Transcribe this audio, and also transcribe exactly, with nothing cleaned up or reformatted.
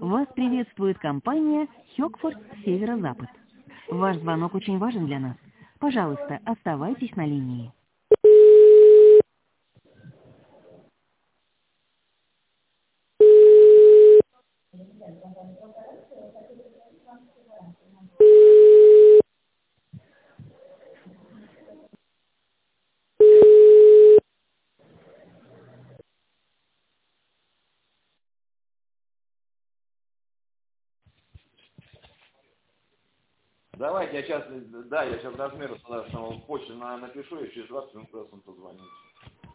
Вас приветствует компания Хёкфорс Северо-Запад. Ваш звонок очень важен для нас. Пожалуйста, оставайтесь на линии. Давайте я сейчас, да, я сейчас размеры нашего почты напишу, и через двадцать минут он позвонит.